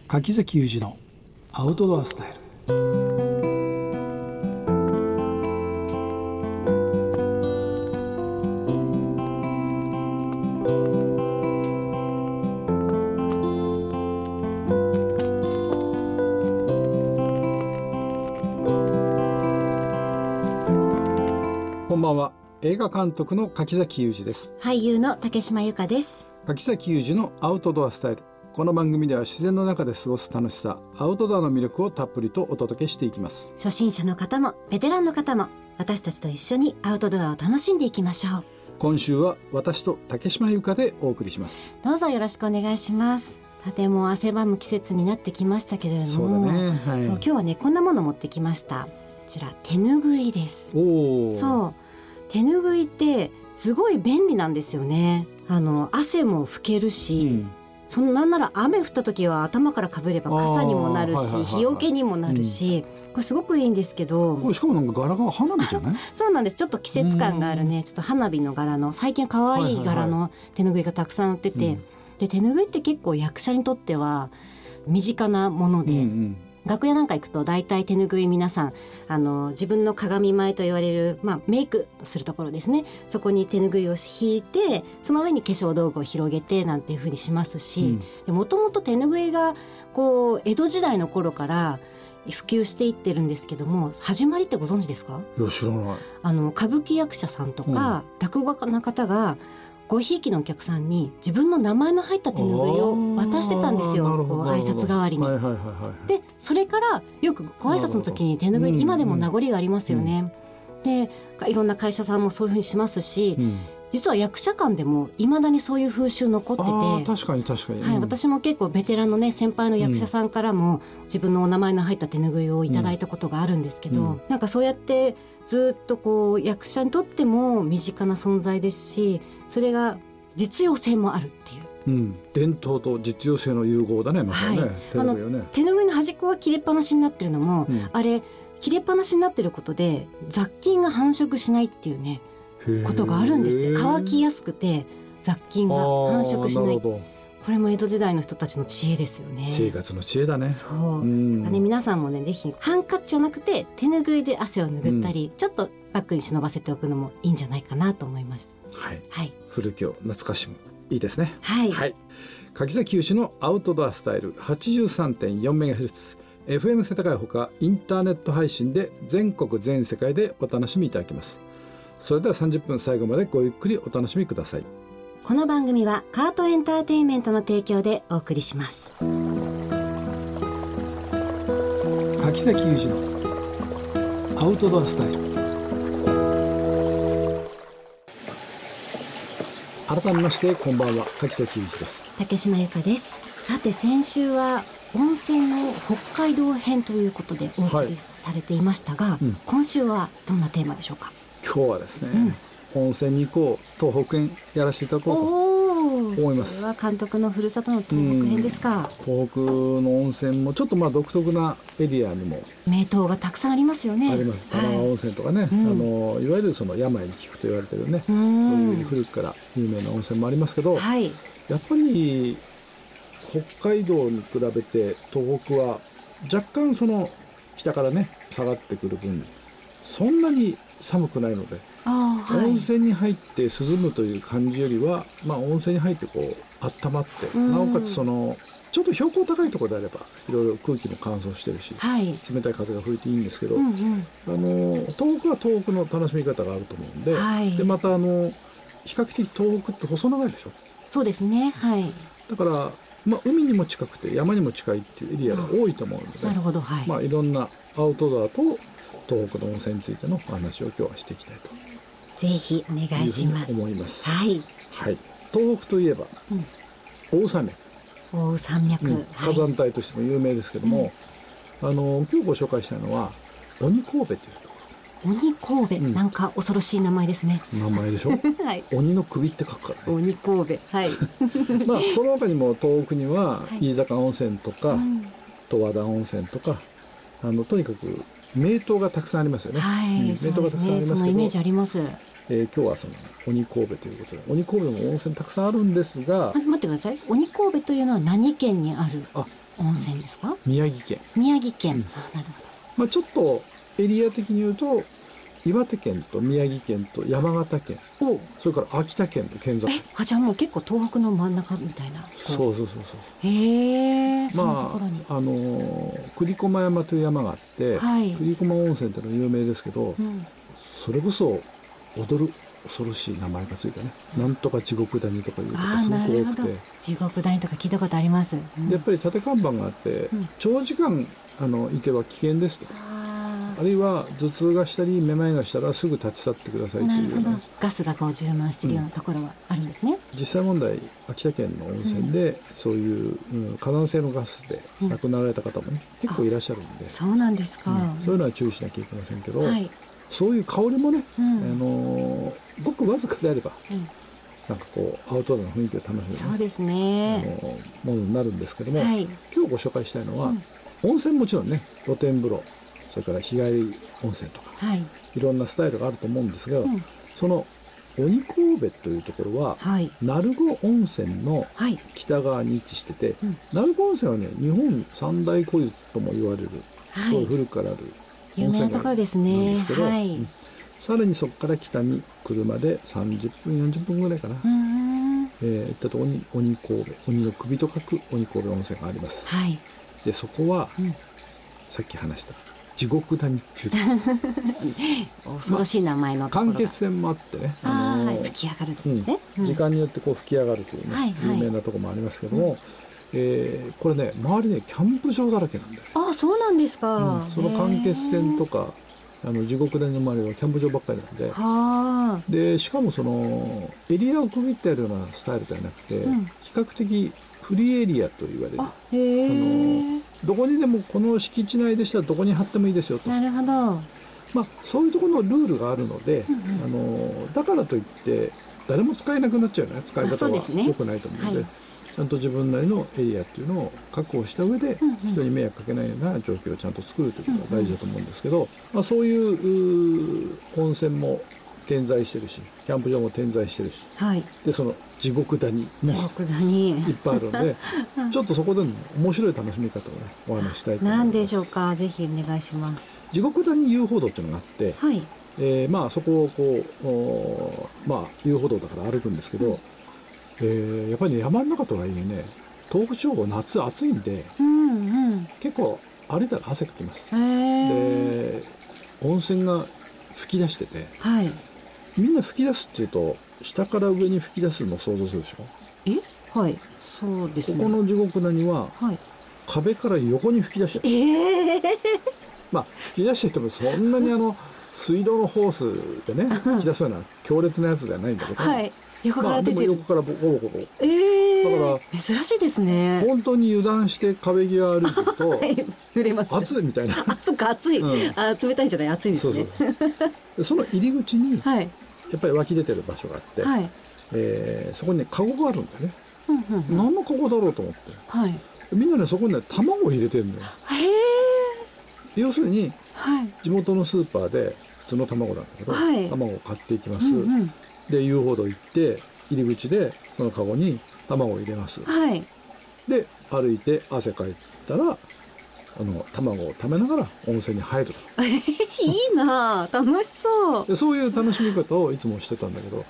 柿崎裕二のアウトドアスタイル。こんばんは。映画監督の柿崎裕二です。 俳優の竹島由香です。 柿崎裕二のアウトドアスタイル。この番組では自然の中で過ごす楽しさ、アウトドアの魅力をたっぷりとお届けしていきます。 初心者の方もベテランの方も私たちと一緒にアウトドアを楽しんでいきましょう。 今週は私と竹島由香でお送りします。 どうぞよろしくお願いします。とても汗ばむ季節になってきましたけれども、 そうだね、はい、 そう今日はねこんなもの持ってきました。こちら手ぬぐいです。そう手ぬぐいってすごい便利なんですよね。汗も拭けるし、なんなら雨降った時は頭からかぶれば傘にもなるし、日よけにもなるし、これすごくいいんですけど、 これしかもなんか柄が花火じゃない？ そうなんです。ちょっと季節感があるね、ちょっと花火の柄の最近可愛い柄の手ぬぐいがたくさん売ってて、で手ぬぐいって結構役者にとっては身近なもので、楽屋なんか行くと大体手ぬぐい皆さん自分の鏡前と言われる、メイクするところですね、そこに手ぬぐいを引いてその上に化粧道具を広げてなんていう風にしますし、もともと手ぬぐいがこう江戸時代の頃から普及していってるんですけども、始まりってご存知ですか？ いや知らない。 歌舞伎役者さんとか、落語家の方がごひいきのお客さんに自分の名前の入った手ぬぐいを渡してたんですよ。こう挨拶代わりに、でそれからよくご挨拶の時に手ぬぐい、今でも名残がありますよね。でいろんな会社さんもそういうふうにしますし、実は役者間でもいまだにそういう風習残ってて、 確かに確かに、 私も結構ベテランのね先輩の役者さんからも、自分のお名前の入った手ぬぐいをいただいたことがあるんですけど、なんかそうやってずっとこう役者にとっても身近な存在ですし、それが実用性もあるっていう、 伝統と実用性の融合だね、まさにね、手ぬぐいよね。 手ぬぐいの端っこが切れっぱなしになってるのも、あれ切れっぱなしになってることで雑菌が繁殖しないっていうねことがあるんですって。乾きやすくて雑菌が繁殖しない。これも江戸時代の人たちの知恵ですよね。 生活の知恵だね。 そう、皆さんもねぜひハンカチじゃなくて手ぬぐいで汗を拭ったり、ちょっとバッグに忍ばせておくのもいいんじゃないかなと思いました。古きを懐かしむ、いいですね。 はい柿崎裕二のアウトドアスタイル 83.4MHz FM 世田谷ほかインターネット配信で全国全世界でお楽しみいただけます。それでは30分最後までごゆっくりお楽しみください。 この番組はカートエンターテインメントの提供でお送りします。 柿崎裕二のアウトドアスタイル。改めましてこんばんは、柿崎裕二です。 竹島由香です。さて先週は温泉の北海道編ということでお送りされていましたが、今週はどんなテーマでしょうか？ 今日はですね、温泉に行こう東北編やらせていただこうと思います。 それは監督のふるさとの東北編ですか？ 東北の温泉もちょっと独特なエリアにも名湯がたくさんありますよね。 あります。玉川温泉とかね、いわゆるその病に効くと言われてるね、そういう古くから有名な温泉もありますけど、やっぱり北海道に比べて東北は若干その北からね下がってくる分そんなに寒くないので、温泉に入って涼むという感じよりは、温泉に入ってこう温まって、なおかつそのちょっと標高高いところであればいろいろ空気も乾燥してるし、冷たい風が吹いていいんですけど、東北は東北の楽しみ方があると思うんで、でまた比較的東北って細長いでしょ。そうですね。だから海にも近くて山にも近いっていうエリアが多いと思うので、 なるほど、 いろんなアウトドアと東北の温泉についてのお話を今日はしていきたいとぜひお願いします。 思います。東北といえば、奥羽山脈、火山帯としても有名ですけども、今日ご紹介したいのは鬼神戸というところ。 鬼神戸、なんか恐ろしい名前ですね。 名前でしょ、鬼の首って書くからね、 鬼神戸。 その他にも東北には飯坂温泉とか、十和田温泉とかとにかく名湯がたくさんありますよね。名湯がたくさんありますけど、 そのイメージあります。 今日はその鬼神戸ということで、鬼神戸も温泉たくさんあるんですが、 待ってください。鬼神戸というのは何県にある？ 温泉ですか？ 宮城県。 宮城県、なるほど。 ちょっとエリア的に言うと岩手県と宮城県と山形県、それから秋田県の県境。 じゃあもう結構東北の真ん中みたいな。 そう。 へえ、そんなところに。 栗駒山という山があって、栗駒温泉ってのは有名ですけど、それこそ踊る恐ろしい名前がついてね、なんとか地獄谷とかいうとかすごく多くて、 地獄谷とか聞いたことあります。 やっぱり縦看板があって、長時間いては危険ですと。あるいは頭痛がしたりめまいがしたらすぐ立ち去ってくださいという、 ガスがこう充満しているようなところがあるんですね。 実際問題秋田県の温泉で、そういう、火山性のガスで亡くなられた方もね、結構いらっしゃるんで。 そうなんですか。 そういうのは注意しなきゃいけませんけど、そういう香りもね、ごくわずかであれば、なんかこうアウトドアの雰囲気を楽しむ、 そうですね、 ものになるんですけども、今日ご紹介したいのは、温泉もちろんね、露天風呂、それから日帰り温泉とか、いろんなスタイルがあると思うんですが、その鬼神戸というところは、鳴子温泉の北側に位置してて、鳴子温泉はね、日本三大古湯とも言われる、そういう古くからある有名なところですね。 さらにそこから北に車で30分40分ぐらいかな、行ったところに鬼神戸、鬼の首と書く鬼神戸温泉があります。でそこは、さっき話した地獄谷っていう恐ろしい名前のところが、 間欠泉もあってね、 吹き上がるとですね、 時間によってこう吹き上がるというね、有名なところもありますけども、これね、周りねキャンプ場だらけなんだよ。 そうなんですか。 その間欠泉とか地獄谷の周りはキャンプ場ばっかりなんで、でしかもそのエリアを区切ってあるようなスタイルではなくて、比較的フリーエリアと言われる、どこにでもこの敷地内でしたらどこに貼ってもいいですよと。 なるほど。 そういうところのルールがあるので、だからといって誰も使えなくなっちゃうよね、使い方は良くないと思うので、ちゃんと自分なりのエリアっていうのを確保した上で、人に迷惑かけないような状況をちゃんと作るということが大事だと思うんですけど、そういう温泉も点在してるし、キャンプ場も点在してるし、でその地獄谷もいっぱいあるのでちょっとそこでの面白い楽しみ方をね、お話したいと思います。 何でしょうか。ぜひお願いします。 地獄谷遊歩道っていうのがあって、そこをこう遊歩道だから歩くんですけど、やっぱりね、山の中とはいえね、東北地方夏暑いんで、結構歩いたら汗かきます。で温泉が噴き出してて、みんな噴き出すっていうと下から上に噴き出すのを想像するでしょ。 そうですね。 ここの地獄谷は、壁から横に噴き出してる。吹き出しててもそんなに水道のホースでね吹き出すような強烈なやつではないんだけど、 横から出てる。 横からボコボコ。だから珍しいですね。 本当に油断して壁際歩いてると濡れます。 暑いみたいな。 そっか、暑い。冷たいんじゃない、暑いですね。 その入り口にやっぱり湧き出てる場所があって、そこにねカゴがあるんだよね。何のカゴだろうと思って、みんなねそこにね卵を入れてるんだよ。要するに地元のスーパーで普通の卵なんだけど、卵を買っていきます。で遊歩道行って入り口でそのカゴに卵を入れます。で歩いて汗かいたら卵を食べながら温泉に入ると。 いいな、楽しそう。 でそういう楽しみ方をいつもしてたんだけど、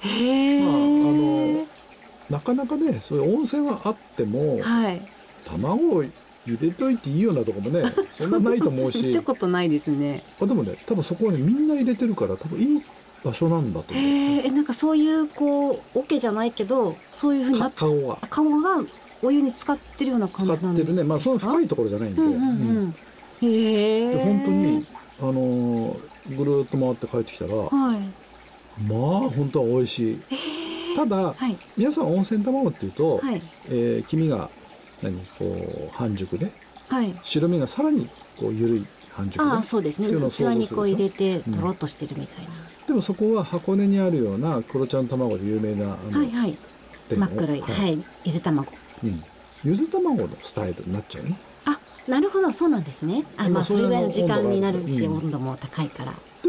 なかなかね、そういう温泉はあっても、卵を入れといていいようなとこもねそんなないと思うし見たことないですね。 でもね、多分そこはねみんな入れてるから多分いい場所なんだと思う。 なんかそういうこう桶じゃないけど、そういうふうになってカゴがお湯に使ってるような感じなんですか。 使ってるね。その深いところじゃないんで、で本当にぐるっと回って帰ってきたら、本当は美味しい。ただ、皆さん温泉卵っていうと、黄身がこう半熟で、白身がさらにこう緩い半熟で、 そうですね。器にこう入れてとろっとしてるみたいな。 でもそこは箱根にあるような黒ちゃん卵で有名な真っ黒い、ゆで卵。 ゆで卵のスタイルになっちゃうね。 なるほど、そうなんですね。それぐらいの時間になるし、温度も高いから。 で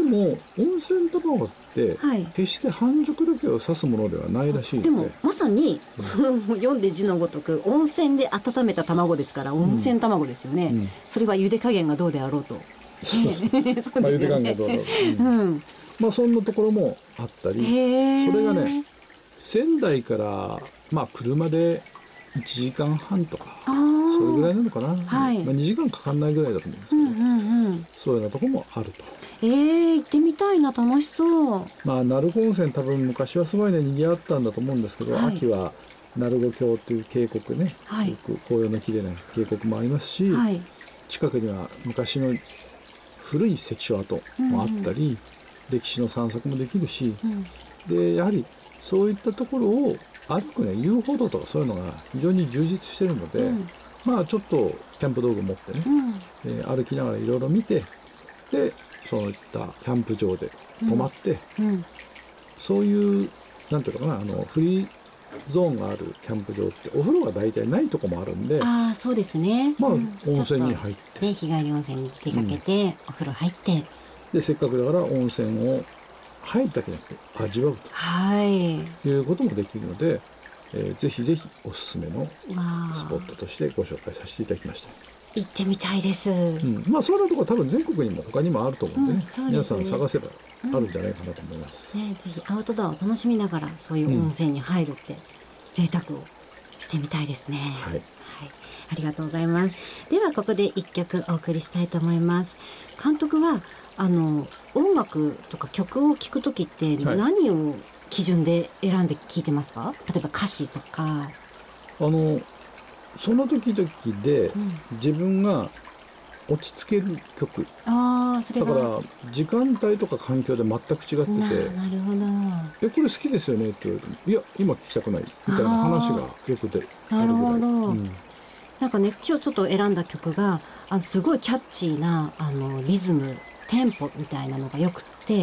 も温泉卵って決して半熟だけを指すものではないらしいので、 でもまさにその読んで字のごとく温泉で温めた卵ですから温泉卵ですよね、それは茹で加減がどうであろうと、 そうですね茹で加減がどうだろう、そんなところもあったり、それがね仙台から車で1時間半とかそれぐらいなのかな、2時間かかんないぐらいだと思うんですけど、そういうようなところもあると。 行ってみたいな、楽しそう。 鳴子温泉多分昔はすごいね賑わったんだと思うんですけど、秋は鳴子峡という渓谷ね、よく紅葉の綺麗な渓谷もありますし、近くには昔の古い関所跡もあったり、歴史の散策もできるし、でやはりそういったところを歩くね遊歩道とかそういうのが非常に充実しているので、ちょっとキャンプ道具持ってね、歩きながらいろいろ見て、でそういったキャンプ場で泊まって、そういうなんていうのかな、フリーゾーンがあるキャンプ場ってお風呂が大体ないとこもあるんで、 そうですね、 温泉に入って、 日帰り温泉に出かけて、お風呂入って、 でせっかくだから温泉を入るだけじゃなくて味わうと、いうこともできるので、ぜひぜひおすすめのスポットとしてご紹介させていただきました。 行ってみたいです。 そういうところ多分全国にも他にもあると思うんでね、皆さん探せばあるんじゃないかなと思います。 ぜひアウトドアを楽しみながらそういう温泉に入るって、贅沢をしてみたいですね。ありがとうございます。ではここで一曲お送りしたいと思います。監督は音楽とか曲を聴くときって何を基準で選んで聴いてますか？例えば歌詞とか。 その時々で自分が落ち着ける曲、 それがだから時間帯とか環境で全く違ってて、 なるほど。 これ好きですよねって言われても、いや今聴きたくないみたいな話がよく出るぐらい。 なるほど、なんかね今日ちょっと選んだ曲がすごいキャッチーなリズムテンポみたいなのがよくって、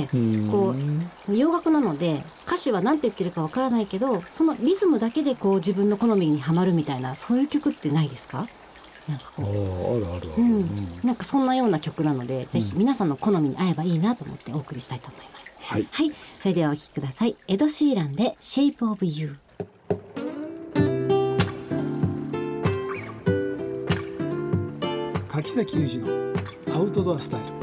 こう洋楽なので歌詞は何て言ってるかわからないけど、そのリズムだけでこう自分の好みにはまるみたいな、そういう曲ってないですか？なんかこうある、 なんかそんなような曲なので、ぜひ皆さんの好みに合えばいいなと思ってお送りしたいと思います。それではお聴きください。エド・シーランで Shape of You。 柿崎裕二のアウトドアスタイル。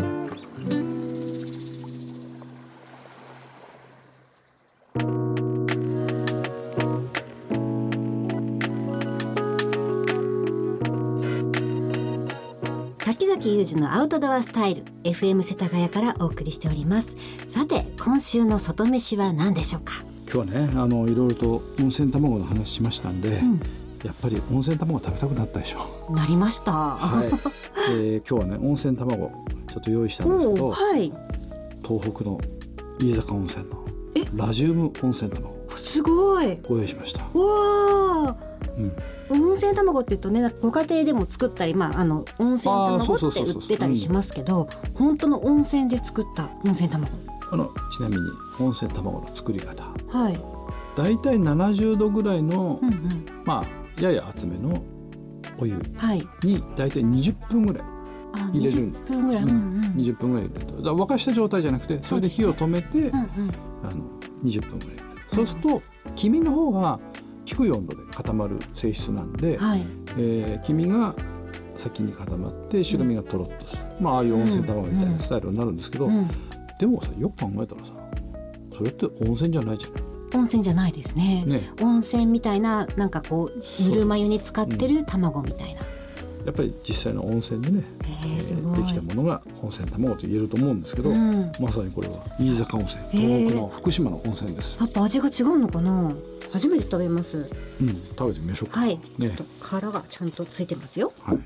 柿崎裕二のアウトドアスタイル、 FM 世田谷からお送りしております。さて今週の外飯は何でしょうか？ 今日はねいろいろと温泉卵の話しましたんで、やっぱり温泉卵食べたくなったでしょ。 なりました。 今日はね温泉卵ちょっと用意したんですけど、東北の飯坂温泉のラジウム温泉卵、 すごいご用意しました。 わ温泉卵って言うとね、ご家庭でも作ったり、温泉卵って売ってたりしますけど、本当の温泉で作った温泉卵。 ちなみに温泉卵の作り方、だいたい70度ぐらいの、やや厚めのお湯にだいたい20分ぐらい入れる。 20分ぐらい、 20分ぐらい入れると、だ沸かした状態じゃなくて、それで火を止めて、20分ぐらい入れる。そうすると黄身の方が低い温度で固まる性質なんで、黄身が先に固まって白身がとろっとする、ああいう温泉卵みたいなスタイルになるんですけど、でもさ、よく考えたらさ、それって温泉じゃないじゃない。 温泉じゃないですね。温泉みたいな、なんかこうぬるま湯に使ってる卵みたいな、 やっぱり実際の温泉でね、できたものが温泉卵と言えると思うんですけど、まさにこれは飯坂温泉、東北の福島の温泉です。 やっぱ味が違うのかな。初めて食べます。 食べてみましょうか。 ちょっと殻がちゃんとついてますよ。こ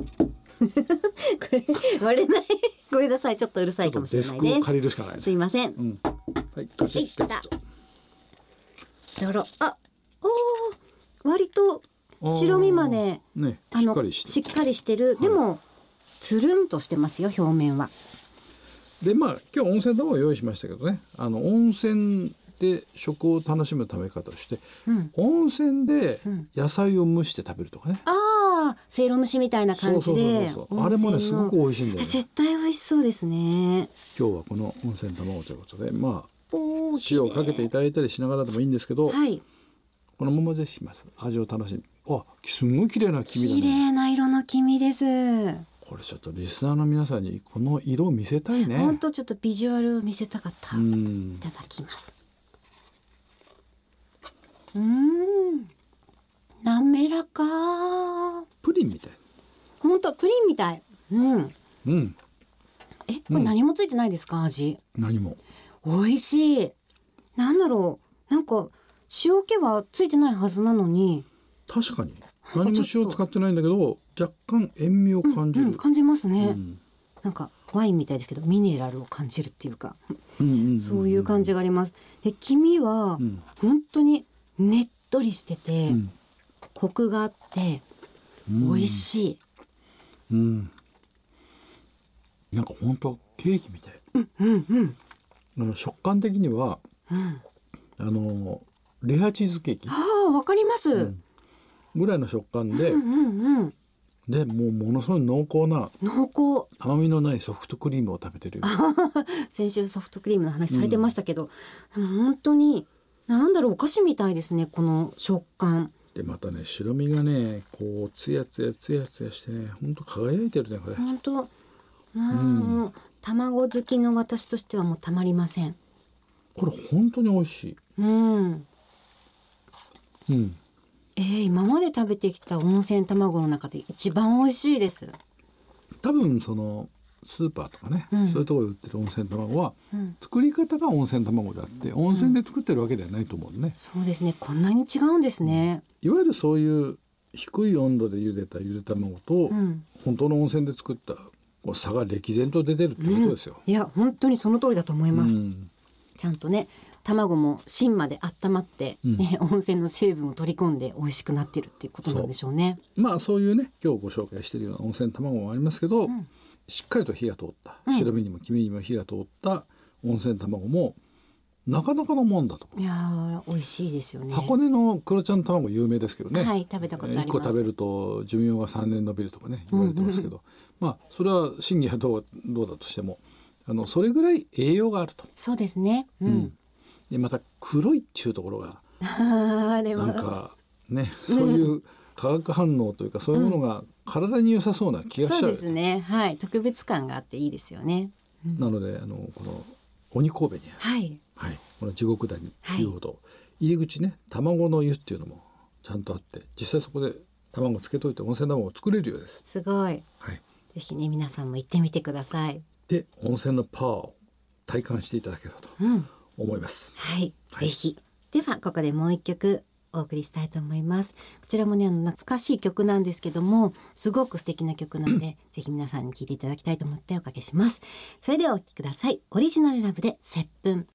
れ割れない。ごめんなさい、ちょっとうるさいかもしれないです。 デスクを借りるしかない、 すいません。 ガチッと。 ドロ、割と白身までしっかりしてる。でもつるんとしてますよ、表面は。 で今日温泉卵を用意しましたけどね、温泉で食を楽しむ食べ方をして、温泉で野菜を蒸して食べるとかね、 せいろ蒸しみたいな感じで、 あれもねすごく美味しいんだよね。 絶対美味しそうですね。 今日はこの温泉卵ということで、塩をかけていただいたりしながらでもいいんですけど、 はい、 このままぜひ味を楽しみ。すごい綺麗な黄身だね。 綺麗な色の黄身です。 これちょっとリスナーの皆さんにこの色を見せたいね。 本当ちょっとビジュアルを見せたかった。いただきます。滑らか。 プリンみたい。 本当プリンみたい。これ何もついてないですか？味。 何も。 美味しい。なんだろう。なんか塩気はついてないはずなのに。 確かに何も塩使ってないんだけど若干塩味を感じる。 感じますね。なんかワインみたいですけどミネラルを感じるっていうか、そういう感じがあります。で黄身は本当にねっとりしてて、コクがあって美味しい。 なんか本当ケーキみたい。食感的には、レアチーズケーキ。 わかります。 ぐらいの食感で、でもうものすごい濃厚な甘みのないソフトクリームを食べてるよ。 先週ソフトクリームの話されてましたけど、本当になんだろう、お菓子みたいですね、この食感で。またね白身がねこうツヤツヤしてね、本当輝いてるねこれ。 本当もう卵好きの私としてはもうたまりません。 これ本当に美味しい。 今まで食べてきた温泉卵の中で一番美味しいです。 多分そのスーパーとかね、そういうところで売ってる温泉卵は、作り方が温泉卵であって温泉で作ってるわけではないと思うね。 そうですね、こんなに違うんですね。 いわゆるそういう低い温度で茹でたゆで卵と、本当の温泉で作った差が歴然と出てるってことですよ。 いや本当にその通りだと思います。ちゃんとね卵も芯まで温まって、温泉の成分を取り込んで美味しくなってるっていうことなんでしょうね。 そういうね今日ご紹介しているような温泉卵もありますけど、しっかりと火が通った、白身にも黄身にも火が通った温泉卵もなかなかのもんだと。 いや美味しいですよね。 箱根の黒ちゃん卵有名ですけどね、 食べたことあります。 1個食べると寿命が3年延びるとかね言われてますけど、それは真偽はどうだとしてもそれぐらい栄養があると。 そうですね。 でまた黒いっていうところがなんかね、そういう化学反応というかそういうものが体に良さそうな気がしちゃう、 そうですね、特別感があっていいですよね。 なのでこの鬼神戸にある、この地獄谷遊歩道、入り口ね卵の湯っていうのもちゃんとあって実際そこで卵つけといて温泉卵を作れるようです。 すごい、ぜひね皆さんも行ってみてください。 で温泉のパワーを体感していただければと思います。 ぜひ。ではここでもう一曲お送りしたいと思います。こちらもね懐かしい曲なんですけどもすごく素敵な曲なんで、ぜひ皆さんに聴いていただきたいと思っておかけします。それではお聴きください。オリジナルラブで接吻。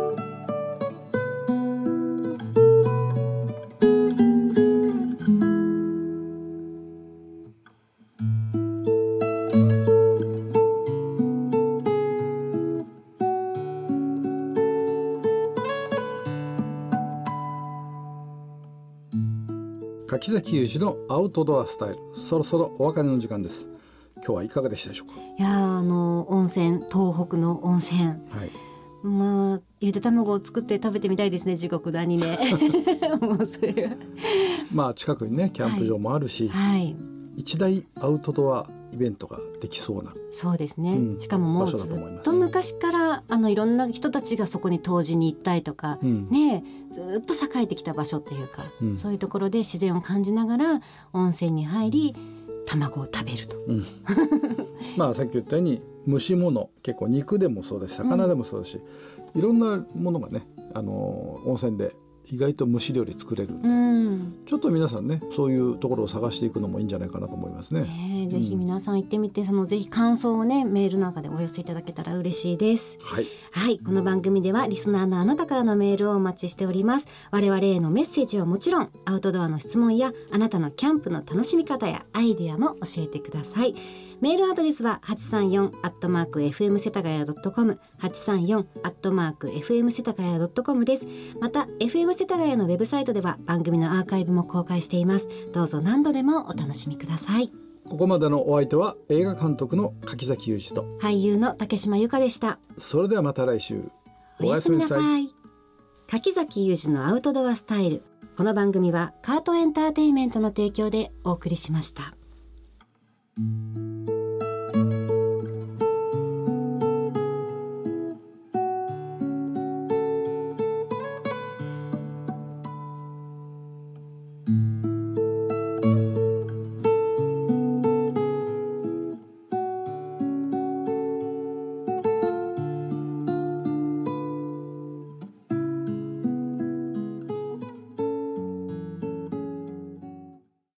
柿崎裕二のアウトドアスタイル、そろそろお別れの時間です。今日はいかがでしたでしょうか。 いや温泉、東北の温泉、ゆで卵を作って食べてみたいですね、地獄谷ねもうそれ近くにねキャンプ場もあるし、一大アウトドアイベントができそうな。 そうですね、しかももうずっと昔からいろんな人たちがそこに湯治に行ったりとか、ずっと栄えてきた場所っていうか、そういうところで自然を感じながら温泉に入り卵を食べると、 さっき言ったように蒸し物、結構肉でもそうだし魚でもそうだし、いろんなものがね温泉で意外と蒸し料理作れるんで、ちょっと皆さんねそういうところを探していくのもいいんじゃないかなと思いますね。 ぜひ皆さん行ってみて、ぜひ感想をねメールなんかでお寄せいただけたら嬉しいです。この番組ではリスナーのあなたからのメールをお待ちしております。我々へのメッセージはもちろん、アウトドアの質問やあなたのキャンプの楽しみ方やアイデアも教えてください。メールアドレスは 834@fm 世田谷 .com 834@fm 世田谷 .com です。また FM 世田谷のウェブサイトでは番組のアーカイブも公開しています。どうぞ何度でもお楽しみください。 ここまでのお相手は映画監督の柿崎裕二と俳優の竹島由香でした。 それではまた来週。 おやすみなさい。柿崎裕二のアウトドアスタイル。この番組はカートエンターテインメントの提供でお送りしました。